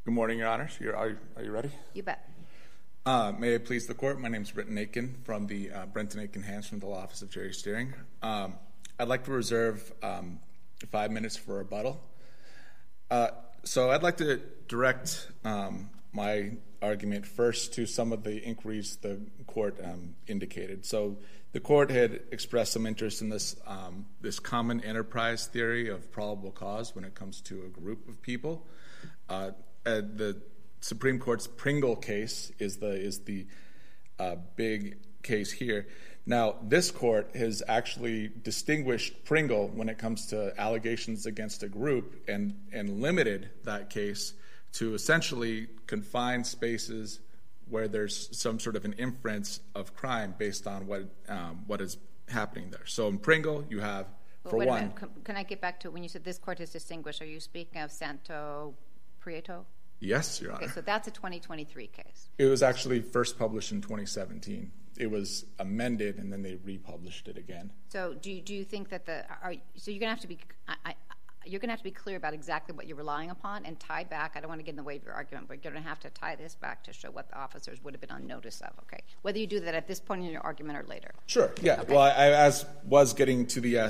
Good morning, Your Honors. Are you ready? You bet. May it please the Court, my name is Brenton Aiken from the Brenton Aiken Hans from the Law Office of Jury Steering. I'd like to reserve 5 minutes for rebuttal. So I'd like to direct my argument first to some of the inquiries the Court indicated. So the Court had expressed some interest in this common enterprise theory of probable cause when it comes to a group of people. The Supreme Court's Pringle case is the big case here. Now, this court has actually distinguished Pringle when it comes to allegations against a group and limited that case to essentially confined spaces where there's some sort of an inference of crime based on what is happening there. So in Pringle, you have, for wait a one... minute. Can I get back to when you said this court is distinguished? Are you speaking of Santo Prieto? Yes, Your Honor. Okay, so that's a 2023 case. It was actually first published in 2017. It was amended, and then they republished it again. So do you think that so you're going to have to be clear about exactly what you're relying upon and tie back. I don't want to get in the way of your argument, but you're going to have to tie this back to show what the officers would have been on notice of. Okay, whether you do that at this point in your argument or later. Sure. Yeah. Okay. Well, I was getting to the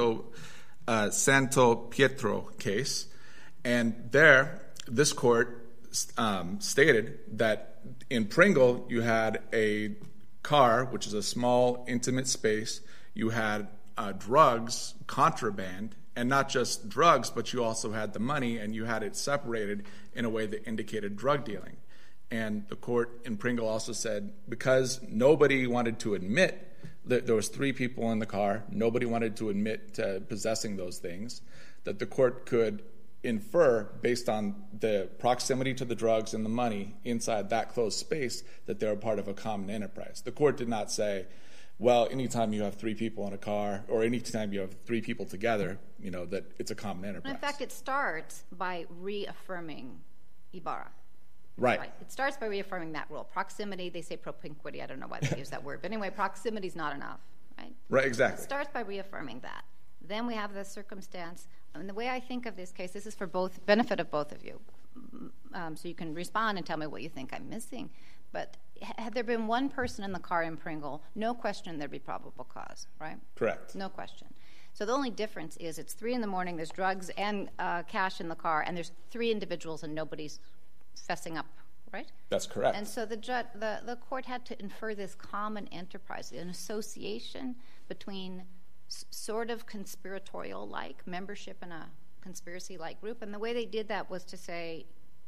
Santo Pietro case, and there this court stated that in Pringle you had a car, which is a small, intimate space. You had drugs, contraband, and not just drugs, but you also had the money, and you had it separated in a way that indicated drug dealing. And the court in Pringle also said because nobody wanted to admit that there was 3 people in the car, nobody wanted to admit to possessing those things, that the court could infer, based on the proximity to the drugs and the money inside that closed space, that they were part of a common enterprise. The court did not say, well, anytime you have 3 people in a car or anytime you have 3 people together, that it's a common enterprise. In fact, it starts by reaffirming Ibarra. Right. It starts by reaffirming that rule. Proximity, they say propinquity. I don't know why they use that word. But anyway, proximity is not enough, right? Right, exactly. It starts by reaffirming that. Then we have the circumstance. And the way I think of this case, this is for benefit of both of you. So you can respond and tell me what you think I'm missing. But had there been one person in the car in Pringle, no question there'd be probable cause, right? Correct. No question. So the only difference is it's 3 a.m, there's drugs and cash in the car, and there's 3 individuals and nobody's fessing up, right? That's correct. And so the court had to infer this common enterprise, an association between sort of conspiratorial-like membership in a conspiracy-like group. And the way they did that was to say,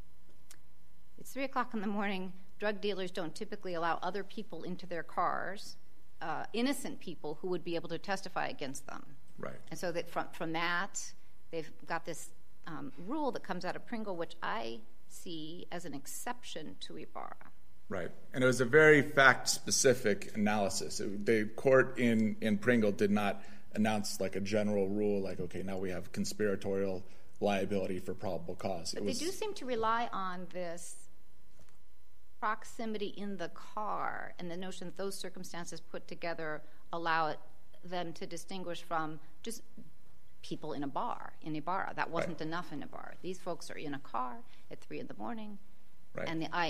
it's 3 o'clock in the morning, drug dealers don't typically allow other people into their cars, innocent people who would be able to testify against them. Right. And so that from that, they've got this rule that comes out of Pringle, which I see as an exception to Ibarra. Right. And it was a very fact-specific analysis. The court in Pringle did not announce like a general rule, like, okay, now we have conspiratorial liability for probable cause. But they do seem to rely on this proximity in the car and the notion that those circumstances put together allow them to distinguish from just people in a bar, in Ibarra. That wasn't enough in Ibarra. These folks are in a car at 3 a.m. Right.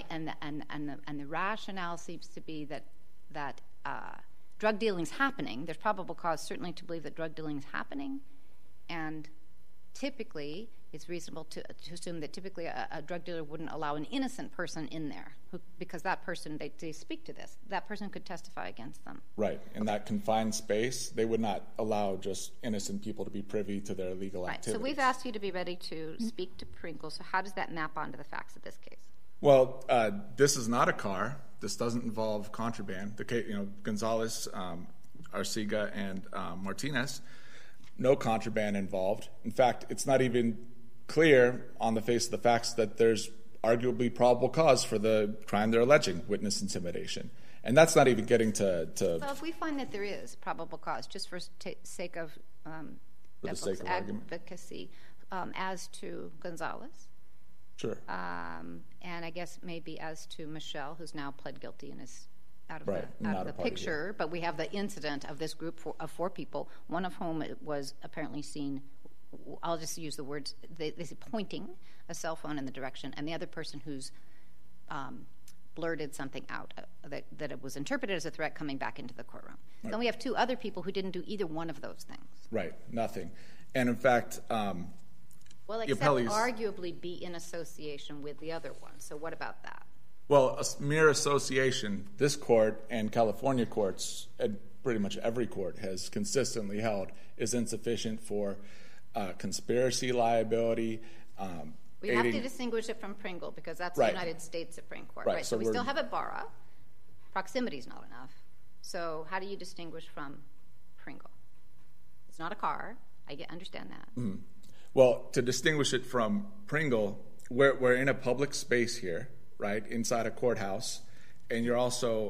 And the rationale seems to be that drug dealing's happening. There's probable cause certainly to believe that drug dealing's happening, and typically it's reasonable to assume that typically a drug dealer wouldn't allow an innocent person in there because that person, they speak to this, that person could testify against them. Right. In that confined space, they would not allow just innocent people to be privy to their illegal activities. So we've asked you to be ready to speak to Pringle. So how does that map onto the facts of this case? Well, this is not a car. This doesn't involve contraband. The case, Gonzalez, Arcega, and Martinez, no contraband involved. In fact, it's not even clear on the face of the facts that there's arguably probable cause for the crime they're alleging, witness intimidation. And that's not even getting to... Well, if we find that there is probable cause, just for sake of advocacy, as to Gonzalez... Sure. And I guess maybe as to Michelle, who's now pled guilty and is out of the picture, but we have the incident of this group of 4 people, one of whom was apparently seen I'll just use the words, they say pointing a cell phone in the direction, and the other person who's blurted something out that it was interpreted as a threat coming back into the courtroom. Right. Then we have two other people who didn't do either one of those things. Right, nothing. And in fact, well, except arguably be in association with the other one. So what about that? Well, a mere association, this court and California courts, and pretty much every court has consistently held, is insufficient for conspiracy liability. We have to distinguish it from Pringle because that's the United States Supreme Court. Right. So we still have Ibarra. Proximity is not enough. So how do you distinguish from Pringle? It's not a car. I understand that. Mm-hmm. Well, to distinguish it from Pringle, we're in a public space here, right, inside a courthouse, and you're also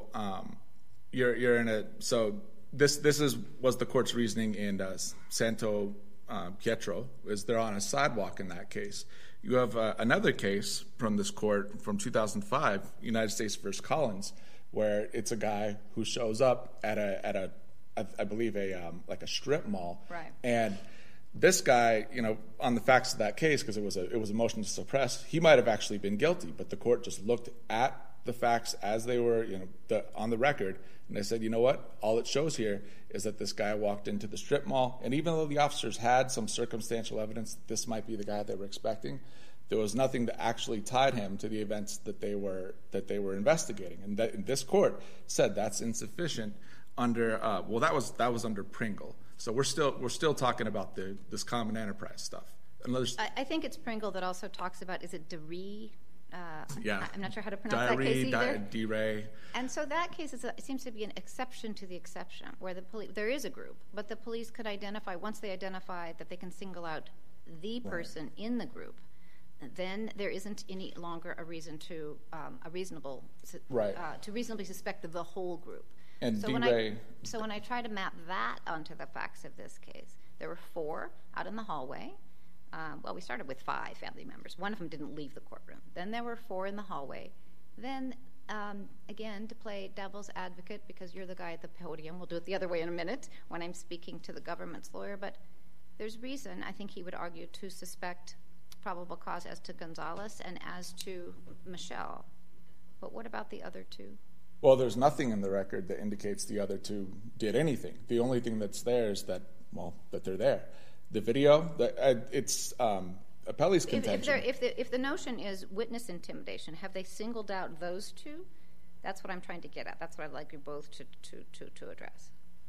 you're in a this was the court's reasoning in Santo Pietro, is they're on a sidewalk in that case. You have another case from this court from 2005, United States versus Collins, where it's a guy who shows up at a I believe like a strip mall, right, and this guy, on the facts of that case, because it was a motion to suppress, he might have actually been guilty, but the court just looked at the facts as they were, on the record, and they said, you know what? All it shows here is that this guy walked into the strip mall, and even though the officers had some circumstantial evidence that this might be the guy they were expecting, there was nothing that actually tied him to the events that they were investigating, and this court said that's insufficient under that was under Pringle. So we're still talking about this common enterprise stuff. I think it's Pringle that also talks about, is it DeRee? Yeah. I'm not sure how to pronounce that case either. DeRee. And so that case seems to be an exception to the exception, where the police, there is a group, but the police could identify, once they identify that they can single out the person in the group, then there isn't any longer a reason to to reasonably suspect the whole group. And so when I try to map that onto the facts of this case, there were 4 out in the hallway. We started with 5 family members. One of them didn't leave the courtroom. Then there were 4 in the hallway. Then, again, to play devil's advocate, because you're the guy at the podium, we'll do it the other way in a minute when I'm speaking to the government's lawyer, but there's reason, I think he would argue, to suspect probable cause as to Gonzalez and as to Michelle. But what about the other 2? Well, there's nothing in the record that indicates the other 2 did anything. The only thing that's there is that they're there. The video, it's Appellee's contention. If the notion is witness intimidation, have they singled out those 2? That's what I'm trying to get at. That's what I'd like you both to address.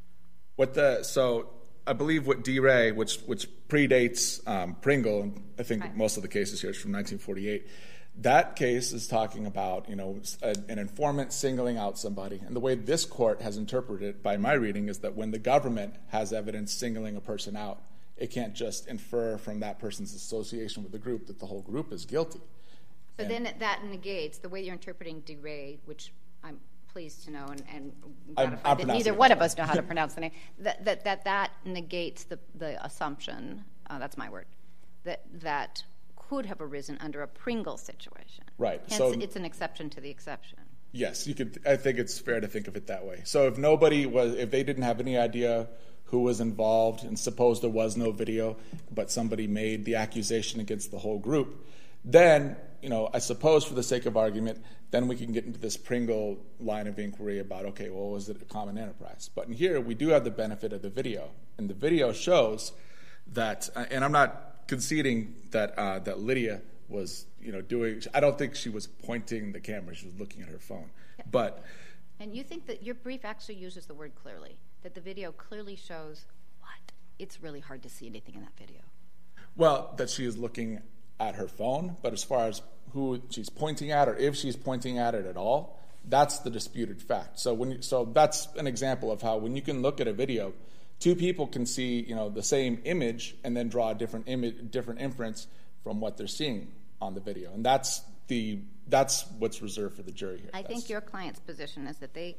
So I believe what DeRay, which predates Pringle, and I think most of the cases here is from 1948. That case is talking about, an informant singling out somebody. And the way this court has interpreted it, by my reading, is that when the government has evidence singling a person out, it can't just infer from that person's association with the group that the whole group is guilty. So then that negates the way you're interpreting DeRay, which I'm pleased to know, and gratified that neither one of us know how to pronounce the name, that negates the assumption, that's my word, that could have arisen under a Pringle situation. Right. Hence, so it's an exception to the exception. Yes, I think it's fair to think of it that way. So if they didn't have any idea who was involved, and suppose there was no video, but somebody made the accusation against the whole group, then, I suppose for the sake of argument, then we can get into this Pringle line of inquiry about, okay, well, was it a common enterprise? But in here, we do have the benefit of the video. And the video shows that, and I'm not conceding that Lydia was, doing, I don't think she was pointing the camera, she was looking at her phone. Yep. But. And you think that your brief actually uses the word clearly, that the video clearly shows what? It's really hard to see anything in that video. Well, that she is looking at her phone, but as far as who she's pointing at, or if she's pointing at it at all, that's the disputed fact. So that's an example of how when you can look at a video, 2 people can see, the same image and then draw a different inference from what they're seeing on the video, and that's what's reserved for the jury here. I think your client's position is that they,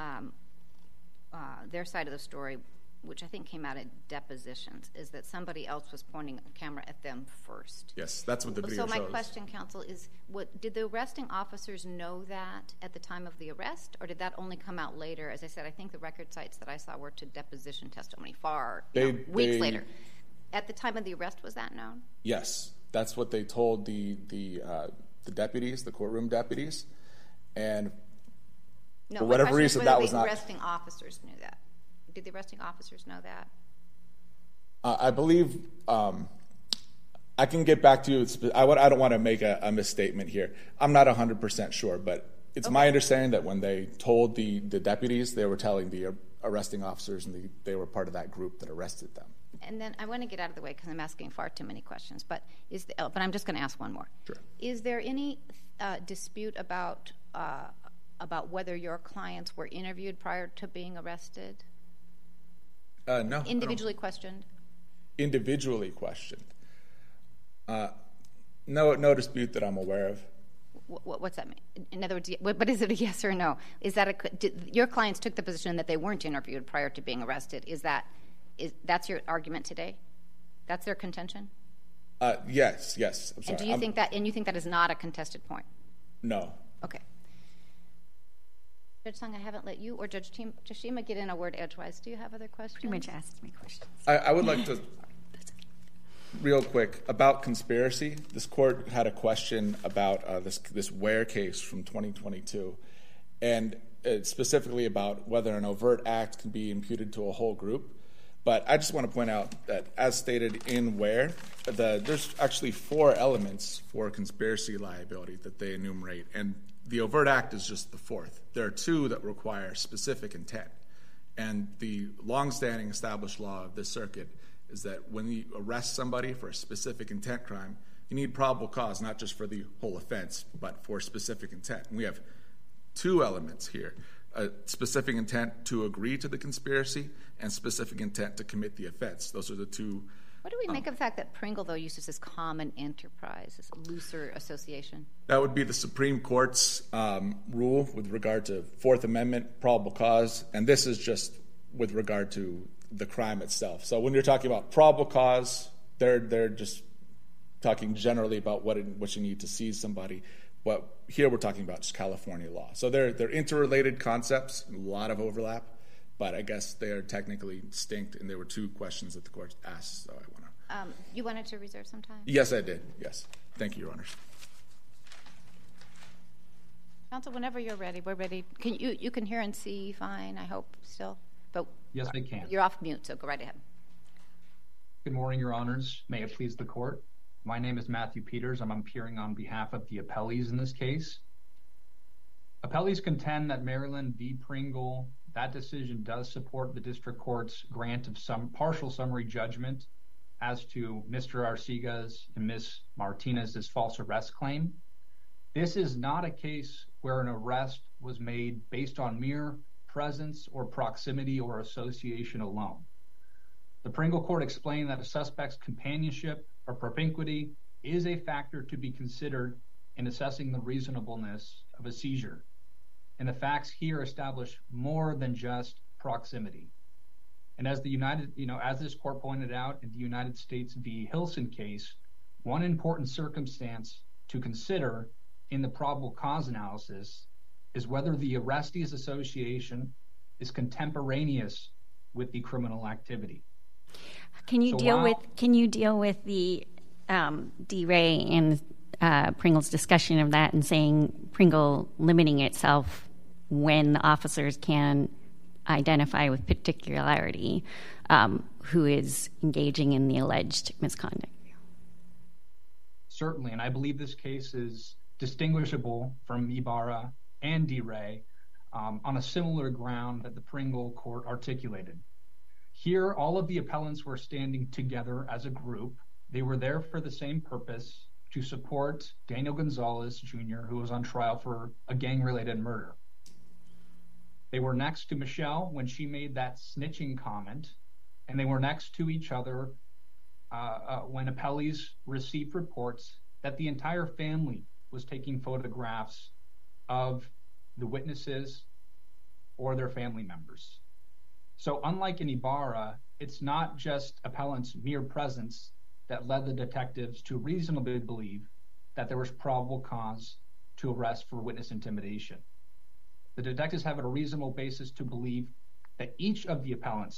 their side of the story, which I think came out in depositions, is that somebody else was pointing a camera at them first. Yes, that's what the video shows. So my question, counsel, is did the arresting officers know that at the time of the arrest, or did that only come out later? As I said, I think the record sites that I saw were to deposition testimony weeks later. At the time of the arrest, was that known? Yes, that's what they told the deputies, the courtroom deputies, and No, for whatever reason, that was the not. arresting officers knew that. Did the arresting officers know that? I believe I can get back to you. I don't want to make a misstatement here. I'm not 100% sure, but it's my understanding that when they told the deputies, they were telling the arresting officers, and they were part of that group that arrested them. And then I want to get out of the way because I'm asking far too many questions. But I'm just going to ask one more. Sure. Is there any dispute about whether your clients were interviewed prior to being arrested? No. Individually questioned? Individually questioned. No dispute that I'm aware of. What's that mean? In other words, but is it a yes or no? Is that your clients took the position that they weren't interviewed prior to being arrested? That's your argument today? That's their contention? Yes. I'm sorry. And do you think that is not a contested point? No. Okay. Judge Sung, I haven't let you or Judge Shima get in a word edgewise. Do you have other questions? Pretty much asked me questions. I would like to, real quick, about conspiracy. This court had a question about this Ware case from 2022, and specifically about whether an overt act can be imputed to a whole group. But I just want to point out that, as stated in Ware, there's actually 4 elements for conspiracy liability that they enumerate, and the overt act is just the 4th. There are 2 that require specific intent. And the longstanding established law of this circuit is that when you arrest somebody for a specific intent crime, you need probable cause, not just for the whole offense, but for specific intent. And we have 2 elements here: a specific intent to agree to the conspiracy and specific intent to commit the offense. Those are the 2. What do we make of the fact that Pringle, though, uses this common enterprise, this looser association? That would be the Supreme Court's rule with regard to Fourth Amendment probable cause, and this is just with regard to the crime itself. So when you're talking about probable cause, they're just talking generally about what you need to seize somebody. But here we're talking about just California law. So they're interrelated concepts, a lot of overlap, but I guess they are technically distinct, and there were 2 questions that the court asked, so I want to... You wanted to reserve some time? Yes, I did. Yes. Thank you, Your Honors. Counsel, whenever you're ready, we're ready. You can hear and see fine, I hope, still? But yes, I can. You're off mute, so go right ahead. Good morning, Your Honors. May it please the court. My name is Matthew Peters. I'm appearing on behalf of the appellees in this case. Appellees contend that Maryland v. Pringle, that decision does support the district court's grant of some partial summary judgment as to Mr. Arciga's and Ms. Martinez's false arrest claim. This is not a case where an arrest was made based on mere presence or proximity or association alone. The Pringle court explained that a suspect's companionship or propinquity is a factor to be considered in assessing the reasonableness of a seizure. And the facts here establish more than just proximity. And as as this court pointed out in the United States v. Hilson case, one important circumstance to consider in the probable cause analysis is whether the arrestee's association is contemporaneous with the criminal activity. Can you deal with the D. Ray and Pringle's discussion of that and saying Pringle limiting itself when the officers can identify with particularity who is engaging in the alleged misconduct? Certainly, and I believe this case is distinguishable from Ibarra and D. Ray on a similar ground that the Pringle court articulated. Here, all of the appellants were standing together as a group. They were there for the same purpose, to support Daniel Gonzalez, Jr., who was on trial for a gang-related murder. They were next to Michelle when she made that snitching comment, and they were next to each other when appellees received reports that the entire family was taking photographs of the witnesses or their family members. So unlike in Ibarra, it's not just appellants' mere presence that led the detectives to reasonably believe that there was probable cause to arrest for witness intimidation. The detectives have a reasonable basis to believe that each of the appellants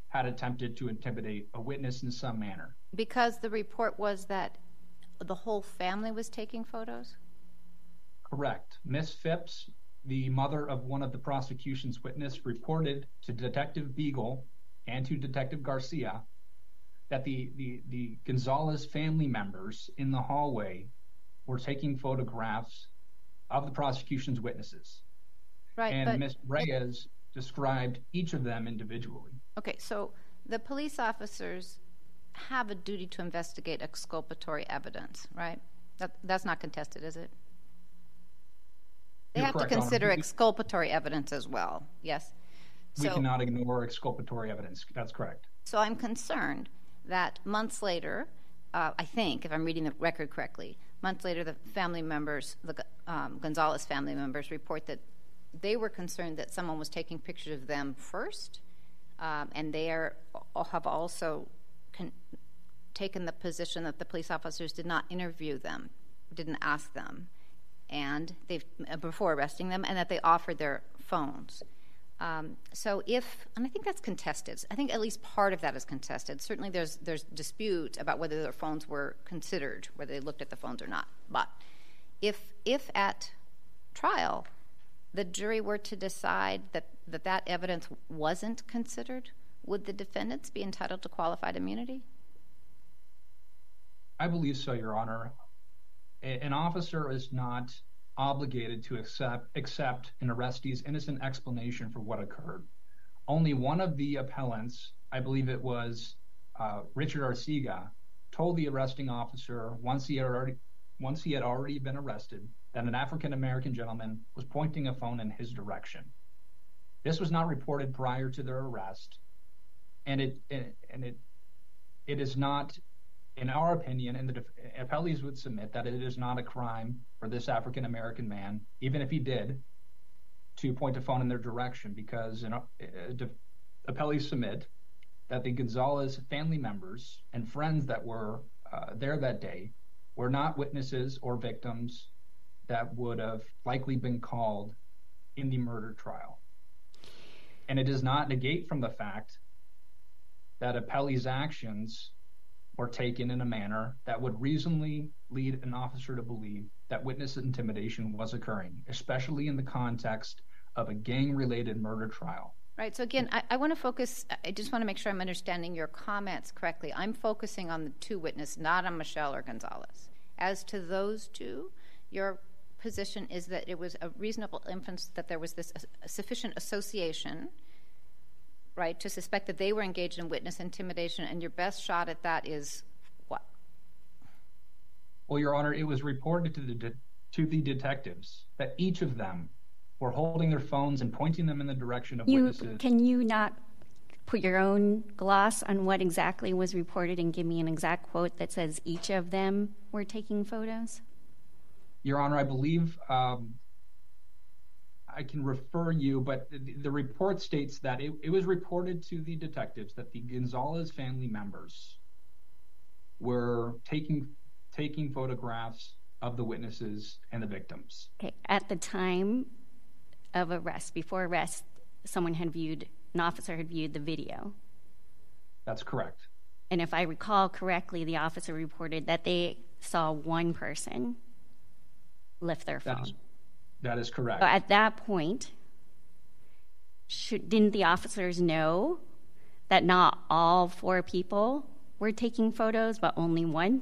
had attempted to intimidate a witness in some manner. Because the report was that the whole family was taking photos? Correct. Miss Phipps, the mother of one of the prosecution's witnesses, reported to Detective Beagle and to Detective Garcia that the Gonzalez family members in the hallway were taking photographs of the prosecution's witnesses. Right. And Ms. Reyes described each of them individually. Okay, so the police officers have a duty to investigate exculpatory evidence, right? That's not contested, is it? They have to consider exculpatory evidence as well, yes? We cannot ignore exculpatory evidence. That's correct. So I'm concerned that months later, I think, if I'm reading the record correctly, months later the family members, the Gonzalez family members, report that they were concerned that someone was taking pictures of them first, and they have also taken the position that the police officers did not interview them, didn't ask them, and before arresting them, and that they offered their phones. So and I think that's contested. I think at least part of that is contested. Certainly there's dispute about whether their phones were considered, whether they looked at the phones or not. But if at trial the jury were to decide that evidence wasn't considered, would the defendants be entitled to qualified immunity? I believe so, Your Honor. An officer is not obligated to accept an arrestee's innocent explanation for what occurred. Only one of the appellants, I believe it was Richard Arcega, told the arresting officer once he had already been arrested that an African-American gentleman was pointing a phone in his direction. This was not reported prior to their arrest, and it is not, in our opinion, and the appellees would submit that it is not a crime for this African-American man, even if he did, to point a phone in their direction, because appellees submit that the Gonzalez family members and friends that were there that day were not witnesses or victims that would have likely been called in the murder trial. And it does not negate from the fact that appellee's actions were taken in a manner that would reasonably lead an officer to believe that witness intimidation was occurring, especially in the context of a gang-related murder trial. Right. So again, I want to focus, I just want to make sure I'm understanding your comments correctly. I'm focusing on the two witnesses, not on Michelle or Gonzalez. As to those two, your position is that it was a reasonable inference that there was this sufficient association, right, to suspect that they were engaged in witness intimidation, and your best shot at that is what? Well, Your Honor, it was reported to the detectives that each of them were holding their phones and pointing them in the direction of witnesses. Can you not put your own gloss on what exactly was reported and give me an exact quote that says each of them were taking photos? Your Honor, I believe I can refer you, but the report states that it was reported to the detectives that the Gonzalez family members were taking photographs of the witnesses and the victims. Okay. At the time of arrest, before arrest, an officer had viewed the video. That's correct. And if I recall correctly, the officer reported that they saw one person lift their phone. That is correct. So at that point, didn't the officers know that not all four people were taking photos, but only one?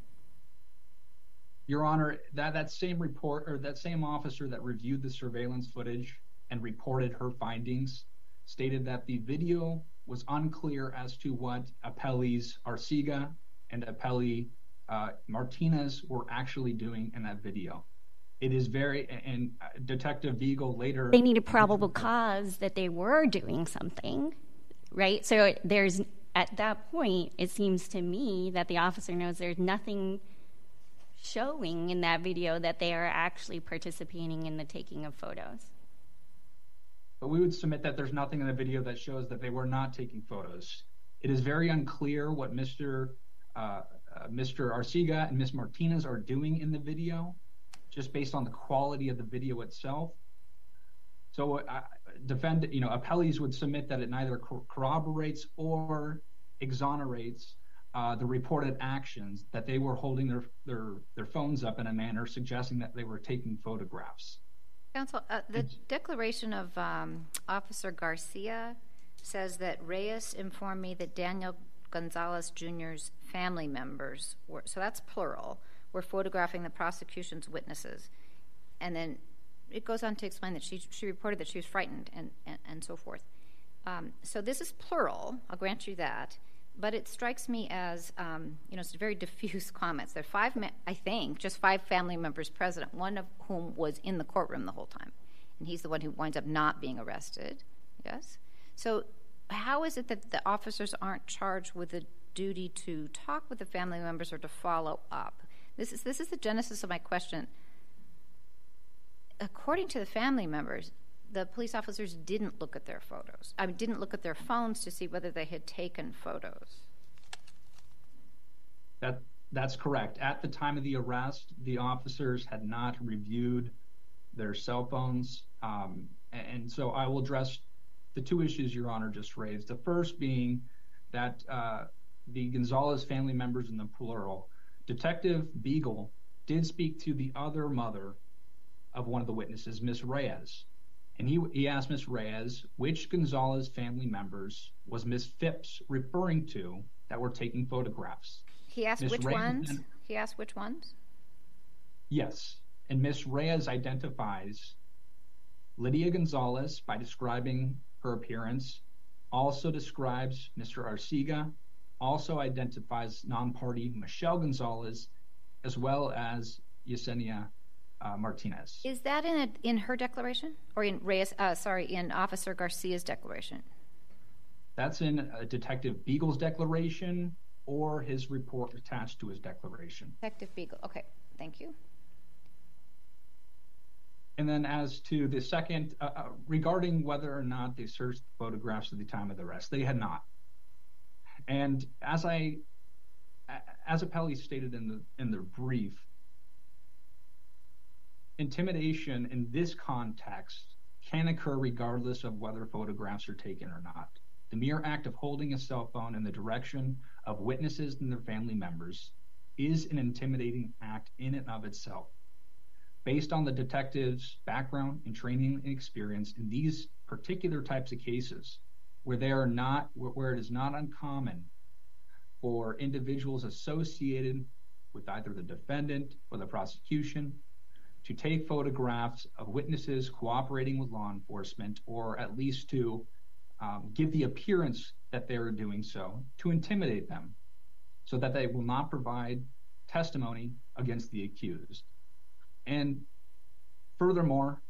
Your Honor, that same report, or that same officer that reviewed the surveillance footage and reported her findings, stated that the video was unclear as to what appellees Arcega and appellee Martinez were actually doing in that video. It is and Detective Beagle later... They need a probable cause that they were doing something, right? So at that point, it seems to me that the officer knows there's nothing showing in that video that they are actually participating in the taking of photos. But we would submit that there's nothing in the video that shows that they were not taking photos. It is very unclear what Mr. Arcega and Ms. Martinez are doing in the video, just based on the quality of the video itself. So appellees would submit that it neither corroborates or exonerates the reported actions, that they were holding their phones up in a manner suggesting that they were taking photographs. Counsel, the declaration of Officer Garcia says that Reyes informed me that Daniel Gonzalez Jr.'s family members were, so that's plural, were photographing the prosecution's witnesses. And then it goes on to explain that she reported that she was frightened and so forth. So this is plural, I'll grant you that, but it strikes me as, it's very diffuse comments. There are just five family members present, one of whom was in the courtroom the whole time. And he's the one who winds up not being arrested, yes? So how is it that the officers aren't charged with the duty to talk with the family members or to follow up? This is the genesis of my question. According to the family members, the police officers didn't look at their photos. Didn't look at their phones to see whether they had taken photos. That's correct. At the time of the arrest, the officers had not reviewed their cell phones. And so I will address the two issues Your Honor just raised. The first being that the Gonzalez family members in the plural, Detective Beagle did speak to the other mother of one of the witnesses, Miss Reyes. And he asked Miss Reyes which Gonzalez family members was Miss Phipps referring to that were taking photographs. He asked which ones? He asked which ones? Yes. And Miss Reyes identifies Lydia Gonzalez by describing her appearance, also describes Mr. Arcega, also identifies non-party Michelle Gonzalez, as well as Yesenia Martinez. Is that in her declaration, or in in Officer Garcia's declaration? That's in Detective Beagle's declaration or his report attached to his declaration. Detective Beagle. Okay, thank you. And then as to the second, regarding whether or not they searched photographs at the time of the arrest, they had not. And as appellee stated in the brief, intimidation in this context can occur regardless of whether photographs are taken or not. The mere act of holding a cell phone in the direction of witnesses and their family members is an intimidating act in and of itself. Based on the detective's background and training and experience in these particular types of cases, where it is not uncommon for individuals associated with either the defendant or the prosecution to take photographs of witnesses cooperating with law enforcement, or at least to give the appearance that they are doing so, to intimidate them so that they will not provide testimony against the accused. And furthermore,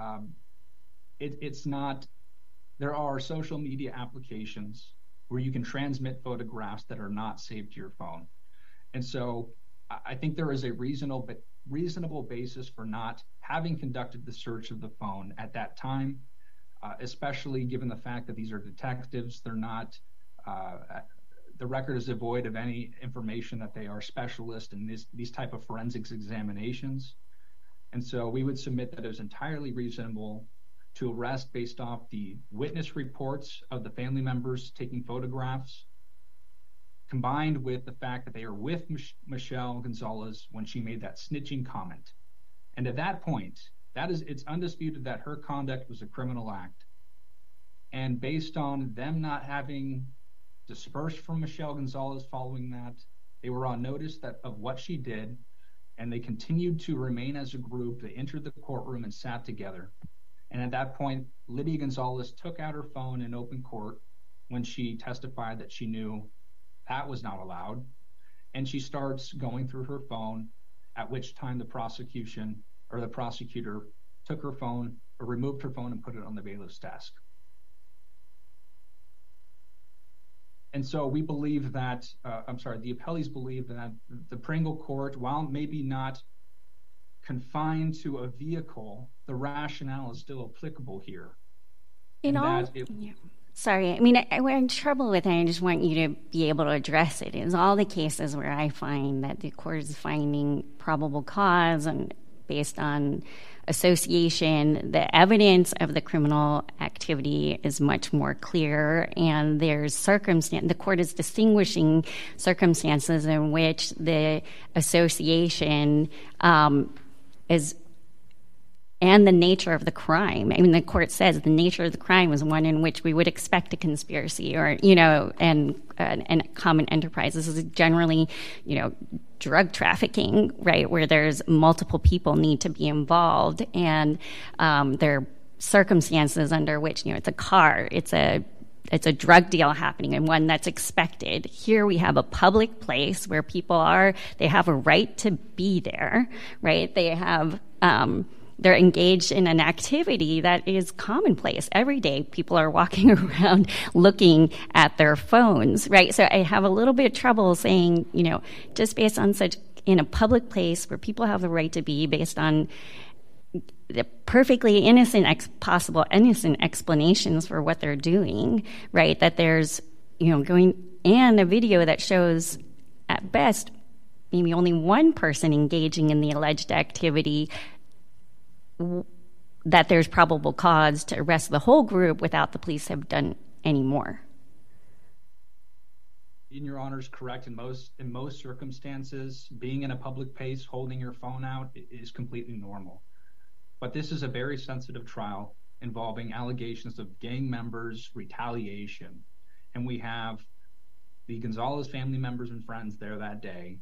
there are social media applications where you can transmit photographs that are not saved to your phone. And so I think there is a reasonable basis for not having conducted the search of the phone at that time, especially given the fact that these are detectives. They're not, the record is devoid of any information that they are specialists in these type of forensics examinations. And so we would submit that it was entirely reasonable to arrest based off the witness reports of the family members taking photographs, combined with the fact that they are with Michelle Gonzalez when she made that snitching comment. And at that point, it's undisputed that her conduct was a criminal act. And based on them not having dispersed from Michelle Gonzalez following that, they were on notice of what she did, and they continued to remain as a group. They entered the courtroom and sat together. And at that point, Lydia Gonzalez took out her phone in open court when she testified that she knew that was not allowed. And she starts going through her phone, at which time the prosecutor took her phone or removed her phone and put it on the bailiff's desk. And so we believe that, the appellees believe that the Pringle court, while maybe not confined to a vehicle, the rationale is still applicable here. Sorry, we're in trouble with it. I just want you to be able to address it. It's all the cases where I find that the court is finding probable cause and based on association. The evidence of the criminal activity is much more clear, and there's the court is distinguishing circumstances in which the association is, and the nature of the crime. I mean, the court says the nature of the crime is one in which we would expect a conspiracy or, and common enterprise. This is generally, drug trafficking, right, where there's multiple people need to be involved, and there are circumstances under which, it's a car, it's a drug deal happening, and one that's expected. Here we have a public place where people they have a right to be there, right? They have, they're engaged in an activity that is commonplace. Every day people are walking around looking at their phones, right? So I have a little bit of trouble saying, just based on in a public place where people have the right to be, based on the perfectly possible innocent explanations for what they're doing, right? That there's, and a video that shows at best maybe only one person engaging in the alleged activity, that there's probable cause to arrest the whole group without the police have done any more. In Your Honor's correct. In most circumstances, being in a public place, holding your phone out is completely normal. But this is a very sensitive trial involving allegations of gang members' retaliation. And we have the Gonzalez family members and friends there that day,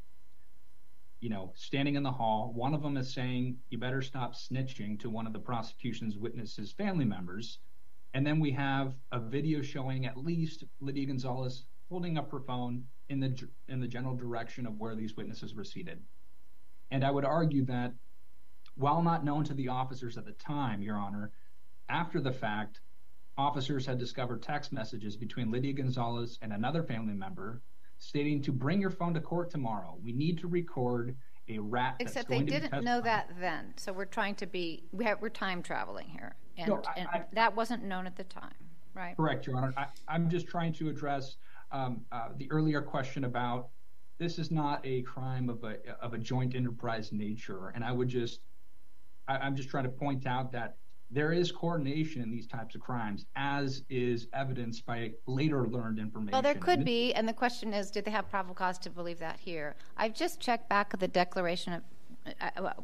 standing in the hall. One of them is saying, "You better stop snitching," to one of the prosecution's witnesses' family members. And then we have a video showing at least Lydia Gonzalez holding up her phone in the general direction of where these witnesses were seated. And I would argue that while not known to the officers at the time, Your Honor, after the fact, officers had discovered text messages between Lydia Gonzalez and another family member stating to bring your phone to court tomorrow. We need to record a rat. Except they didn't know that then. So we're trying to we're time traveling here. And that wasn't known at the time, right? Correct, Your Honor. I'm just trying to address the earlier question about this is not a crime of a joint enterprise nature. And I'm just trying to point out that there is coordination in these types of crimes, as is evidenced by later learned information. Well, there could be, and the question is, did they have probable cause to believe that here? I've just checked back the declaration of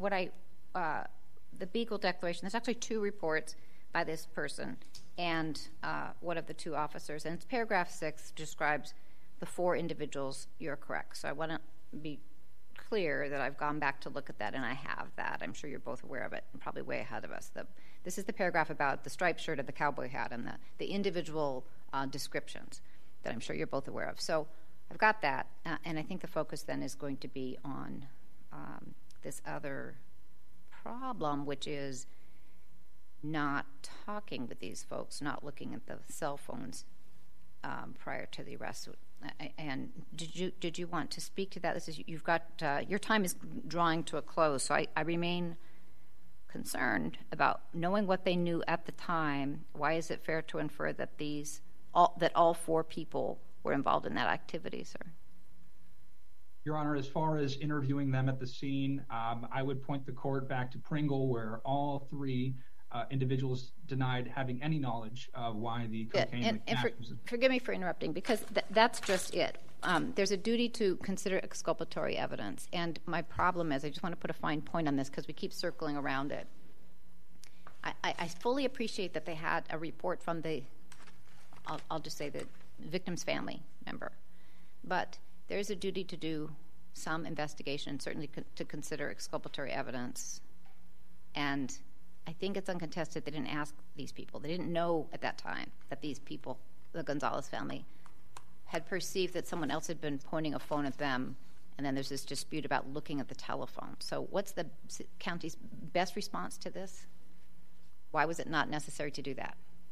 the Beagle Declaration. There's actually 2 reports by this person and one of the 2 officers, and it's paragraph 6 describes the 4 individuals. You're correct. So I want to be clear that I've gone back to look at that, and I have that. I'm sure you're both aware of it, and probably way ahead of us. This is the paragraph about the striped shirt and the cowboy hat and the individual descriptions that I'm sure you're both aware of. So I've got that, and I think the focus then is going to be on this other problem, which is not talking with these folks, not looking at the cell phones prior to the arrest. And did you want to speak to that? This is you've got your time is drawing to a close, so I remain concerned about knowing what they knew at the time. Why is it fair to infer that all 4 people were involved in that activity, sir? Your Honor, as far as interviewing them at the scene, I would point the court back to Pringle, where all 3 individuals denied having any knowledge of why the cocaine... Forgive me for interrupting, because that's just it. There's a duty to consider exculpatory evidence, and my problem is, I just want to put a fine point on this because we keep circling around it. I fully appreciate that they had a report from I'll just say the victim's family member, but there's a duty to do some investigation, certainly to consider exculpatory evidence, and I think it's uncontested they didn't ask these people. They didn't know at that time that these people, the Gonzalez family, had perceived that someone else had been pointing a phone at them, and then there's this dispute about looking at the telephone. So what's the county's best response to this? Why was it not necessary to do that?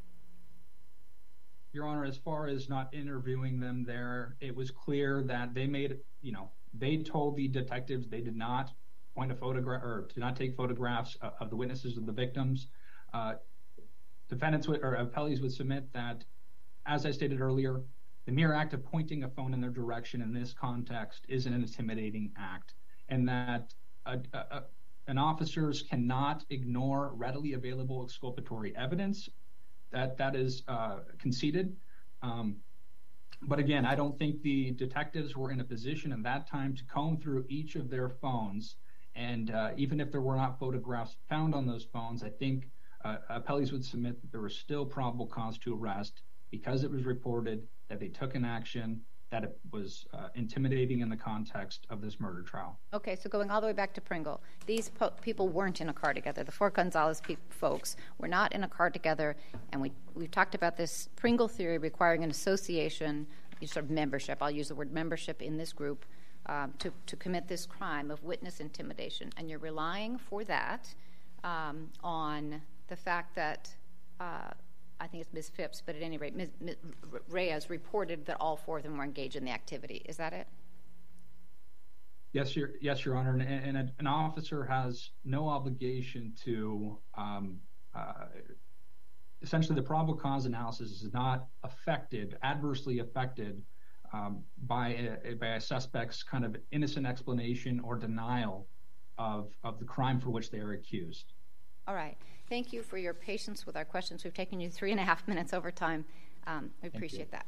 Your Honor, as far as not interviewing them there, it was clear that they told the detectives they did not point a photograph or to not take photographs of the witnesses of the victims. Defendants or appellees would submit that, as I stated earlier, the mere act of pointing a phone in their direction in this context is an intimidating act, and that and officers cannot ignore readily available exculpatory evidence. That is conceded. But again, I don't think the detectives were in a position at that time to comb through each of their phones. And even if there were not photographs found on those phones, I think appellees would submit that there was still probable cause to arrest because it was reported that they took an action, that it was intimidating in the context of this murder trial. Okay, so going all the way back to Pringle, these people weren't in a car together. The four Gonzalez folks were not in a car together, and we've talked about this Pringle theory requiring an association, sort of membership. I'll use the word membership in this group to commit this crime of witness intimidation, and you're relying for that on the fact that I think it's Ms. Phipps, but at any rate, Ms. Reyes reported that all four of them were engaged in the activity. Is that it? Yes, Your Honor. And an officer has no obligation to essentially the probable cause analysis is not adversely affected by a suspect's kind of innocent explanation or denial of the crime for which they are accused. All right. Thank you for your patience with our questions. We've taken you 3.5 minutes over time. We appreciate that.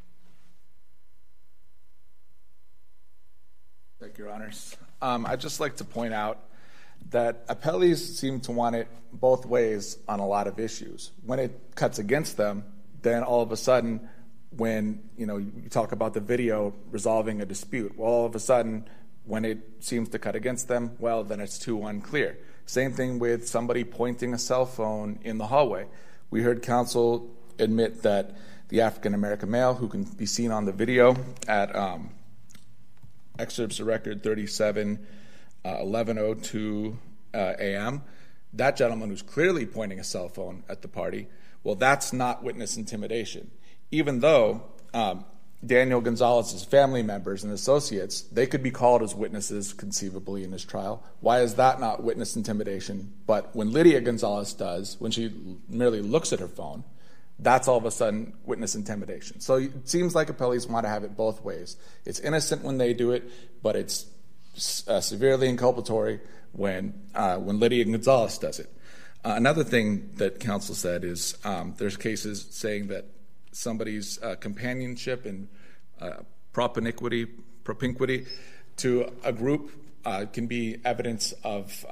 Thank you, Your Honors. I'd just like to point out that appellees seem to want it both ways on a lot of issues. When it cuts against them, then all of a sudden, when you talk about the video resolving a dispute, well, all of a sudden, when it seems to cut against them, well, then it's too unclear. Same thing with somebody pointing a cell phone in the hallway. We heard counsel admit that the African-American male who can be seen on the video at excerpts of record 37, 11:02 a.m., that gentleman who's clearly pointing a cell phone at the party, well, that's not witness intimidation. Even though Daniel Gonzalez's family members and associates, they could be called as witnesses conceivably in his trial. Why is that not witness intimidation? But when Lydia Gonzalez does, when she merely looks at her phone, that's all of a sudden witness intimidation. So it seems like appellees want to have it both ways. It's innocent when they do it, but it's severely inculpatory when Lydia Gonzalez does it. Another thing that counsel said is there's cases saying that somebody's companionship and propinquity to a group can be evidence of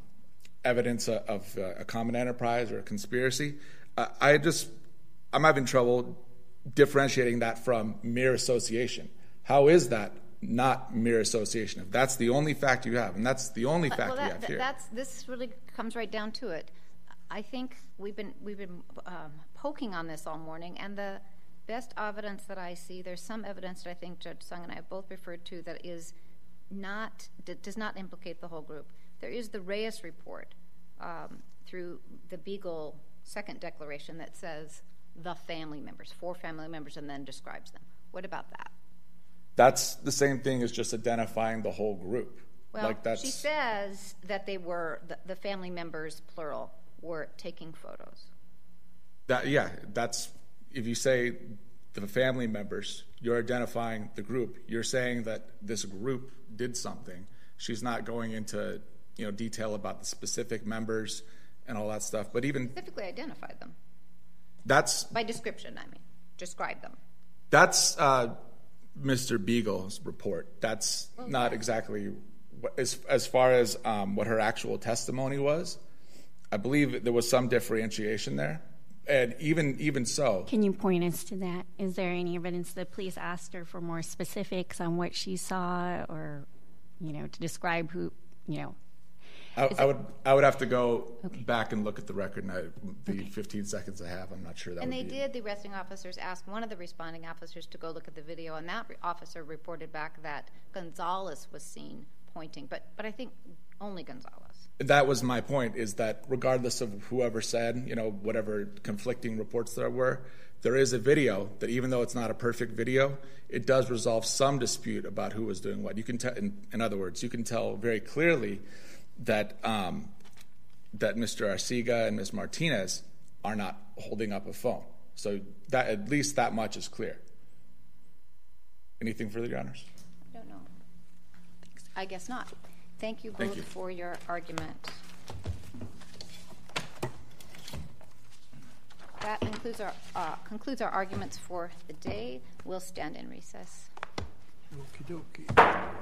a common enterprise or a conspiracy. I'm having trouble differentiating that from mere association. How is that not mere association? If that's the only fact you have, and that's the only fact we have here. This really comes right down to it. I think we've been poking on this all morning, and the best evidence that I see, there's some evidence that I think Judge Sung and I have both referred to that does not implicate the whole group. There is the Reyes report through the Beagle second declaration that says the family members, 4 family members, and then describes them. What about that? That's the same thing as just identifying the whole group. Well, she says that they were, the family members, plural, were taking photos. That's, if you say the family members, you're identifying the group. You're saying that this group did something. She's not going into detail about the specific members and all that stuff, but even specifically identified them. That's by description. I mean, describe them. That's Mr. Beagle's report. That's not exactly as far as what her actual testimony was. I believe there was some differentiation there, and even so. Can you point us to that? Is there any evidence the police asked her for more specifics on what she saw, or to describe who? I would have to go back and look at the record. The 15 seconds I have, I'm not sure that. And the arresting officers asked one of the responding officers to go look at the video, and that officer reported back that Gonzalez was seen pointing, but I think only Gonzalez. That was my point, is that regardless of whoever said, whatever conflicting reports there were, there is a video that, even though it's not a perfect video, it does resolve some dispute about who was doing what. You can tell, in other words, you can tell very clearly that that Mr. Arcega and Ms. Martinez are not holding up a phone. So that, at least that much is clear. Anything further, Your Honors? I don't know. I guess not. Thank you both Thank you. for your argument. That concludes our arguments for the day. We'll stand in recess. Okie dokie.